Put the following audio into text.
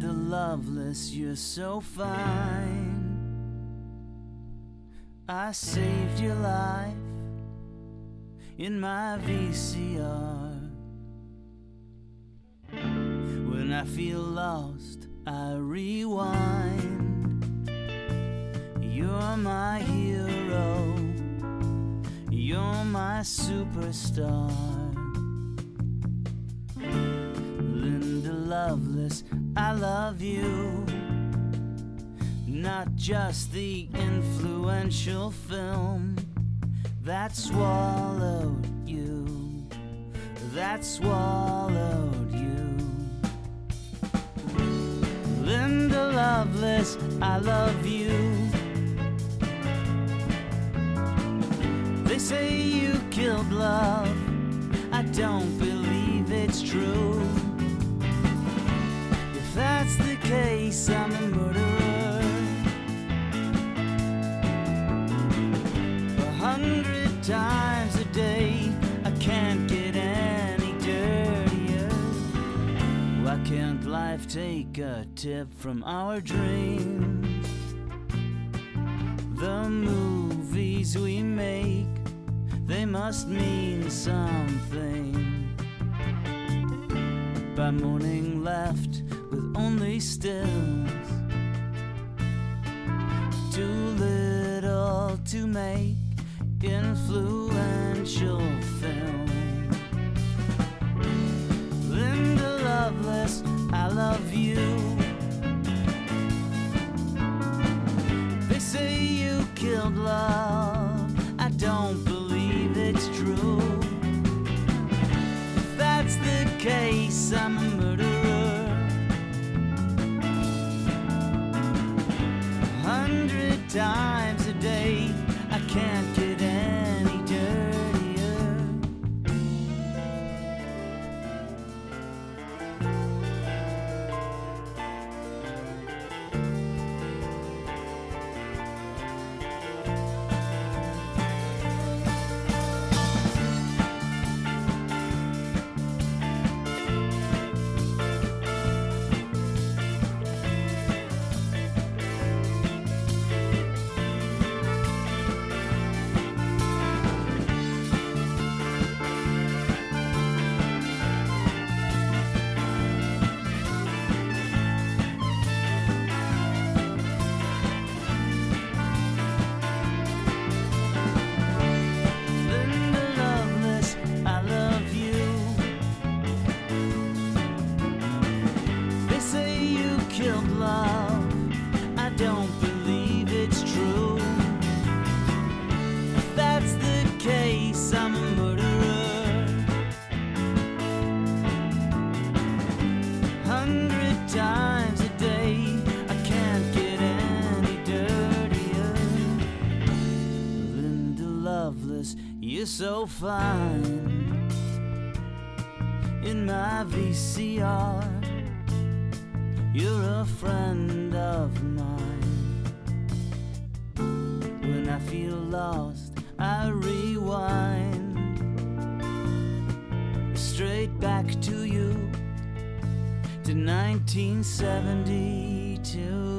Linda Lovelace, you're so fine. I saved your life in my VCR. When I feel lost, I rewind. You're my hero, you're my superstar. Linda Lovelace, I love you. Not just the influential film that swallowed you, that swallowed you. Linda Lovelace, I love you. They say you killed love, I don't believe it's true. If that's the case, I'm a murderer. 100 times a day, I can't get any dirtier. Why can't life take a tip from our dreams? The movies we make, they must mean something. By morning left with only stills, too little to make influential film. Linda Lovelace, I love you. They say you killed love, I don't believe it's true. If that's the case, I'm a murderer. 100 times a day, I can't get any dirtier. Killed love, I don't believe it's true. If that's the case, I'm a murderer. 100 times a day, I can't get any dirtier. Linda Lovelace, you're so fine. In my VCR, you're a friend of mine. When I feel lost, I rewind straight back to you, to 1972.